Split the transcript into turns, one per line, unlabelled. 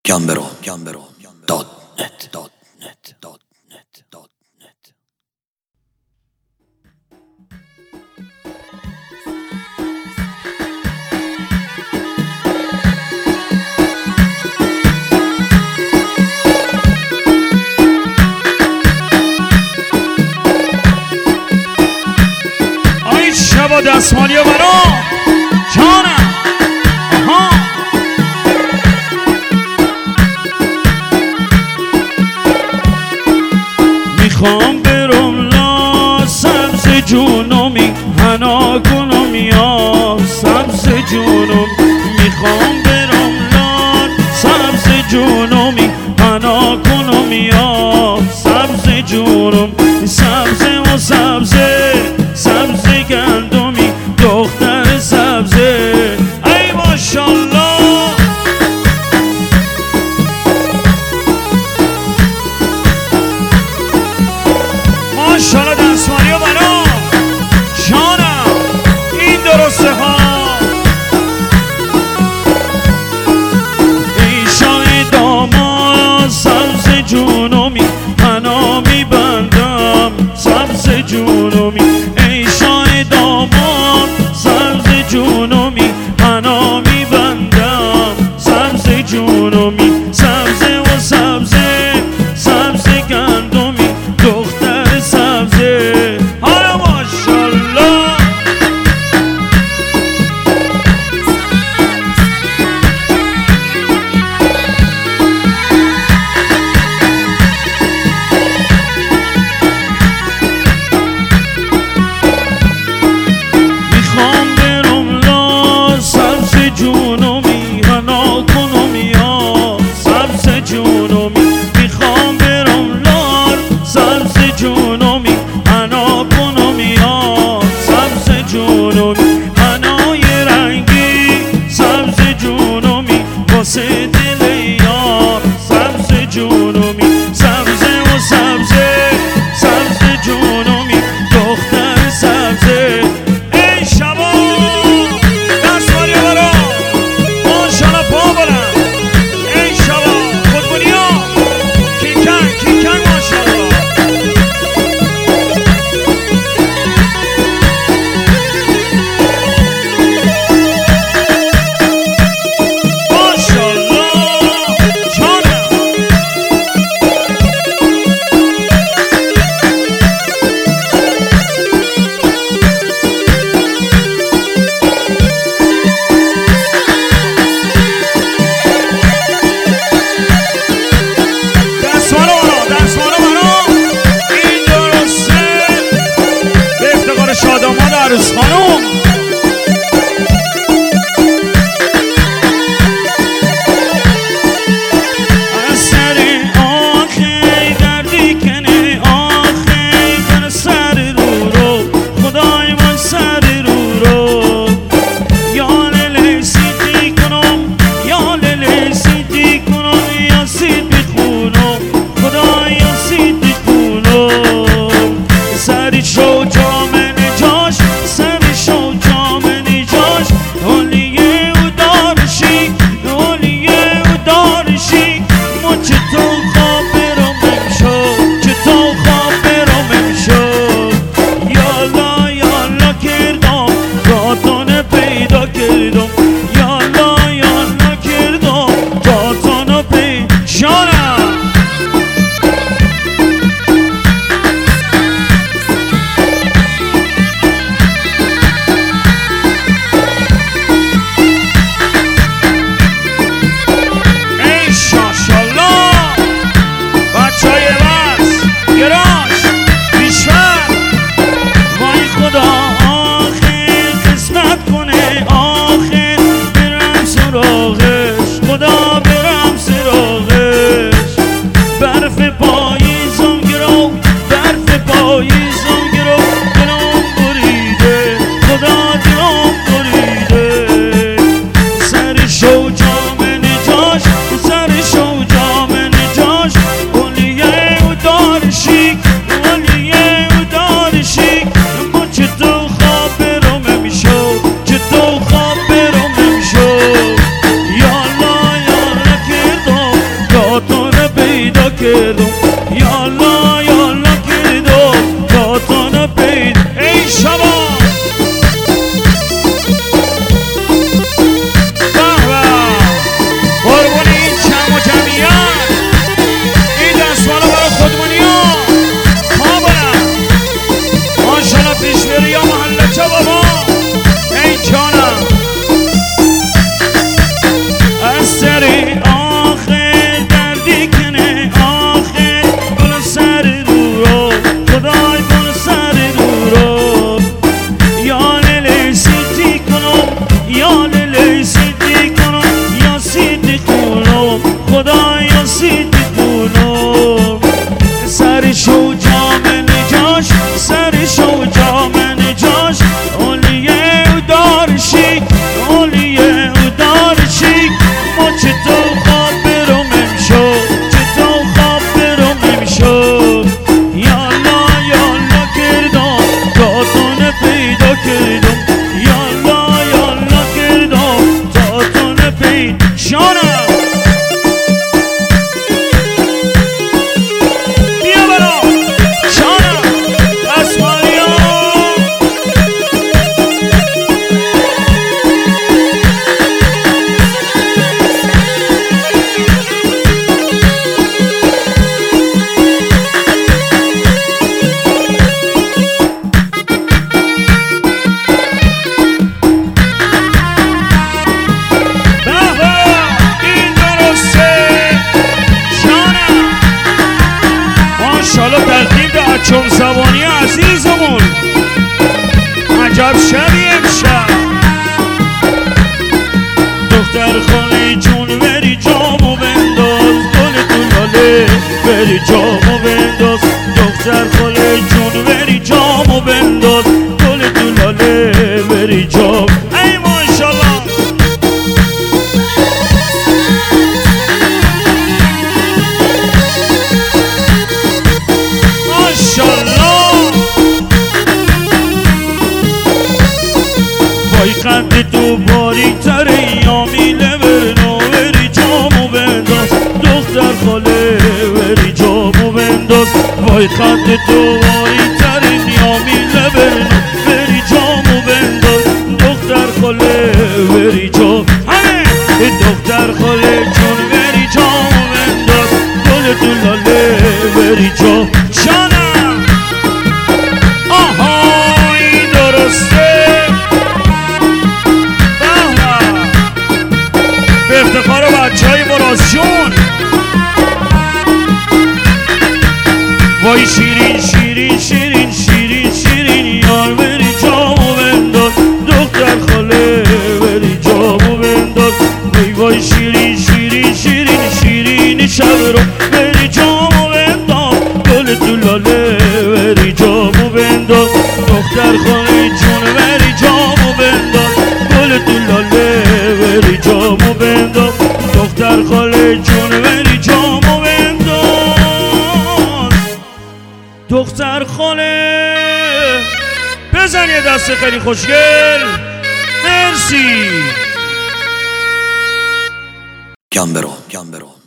gambero.net
آی شبا دستمالی و برا جانم. آها میخوام برم لا سبز جونمی حنا کنم یا سبز جونم. میخوام برم لا سبز جونمی حنا کنم یا سبز جونم. سبزه و سبزه سبزه گندمی دختر سبزه ای ماشالله. ماشالله دستمالی و بنا جانم. این درسته ها. ایشای داما سبز جونمی حنا میبندم سبز جونمی. ایشای داما سبز جونمی حنا میبندم سبز جونمی. سبزه و سبزه سبزه گندمی دختر سبزه حالا ماشالله. میخوام برم لا سبز جونمی حنا کنم یا سبز جونمی. میخوام برم لا سبز جونمی حنا کنم یا سبز جونمی. حنای رنگی سبز جونمی واسه دل یار سبز جونمی. سبزه و سبزه سبز جونمی دختر سبزه ای شبا دستمالی برا ماشالله پا برم. ای شبا خودمونی ها کیکن کیکن ماشالله. ماشالله پیدا کردم یالا یالا کردم تا تو پیدا ای شبا قربون این جمع و جمعیت این دستمالا برای خودمونی ها ما برم ماشالله پیش بری یا محله چه بابا ای جانم از سری آخر دردی کنه آخر گل سر رو رو خدای گل سر رو رو یا لیلی سیتی کنم یا لیلی سیتی کنم یا سیتی کنم خدای یا سیتی کنم سر شو جام نجاش سر شو جام نجاش اولیه و دارشی اولیه و دارشی ما چطور خواب برم امشو چطور خواب برم امشو یالا یالا کردم تا تو پیدا کردم یالا یالا کردم تا تو پیدا شانم بیا برا شانم اسمالیا ماشالله تقدیم به اچم زبانی عزیزمون عجب شبی امشب دختر خالی جون بری جامو بنداز گل دولاله بری جامو بنداز دختر خالی جون بری جامو بنداز گل دولاله بری جام ای ماشالله وای قد تو باریک تره یا میله برنو بری جامو بنداز دختر خاله بری جامو بنداز وای قد تو باریک تره یا میله برنو بری جامو بنداز دختر خاله بری جام همه دختر خاله جون بری جامو بنداز گل دولاله بری جام جانم آها این درسته به افتخار بچه های مراسجون وای شیرین شیرین شیرین شیرین شیرین یار بری جامو بنداز دختر خاله بری جامو بنداز وای وای شیرین شیرین شیرین شیرین شب رو بری جامو بنداز گل دولاله بری جامو بنداز دختر خاله جون بری جامو بنداز گل دولاله بری جامو بنداز دختر خاله جون بری جامو بنداز دختر خاله بزن یه دست خیلی خوشگل مرسی
گم برو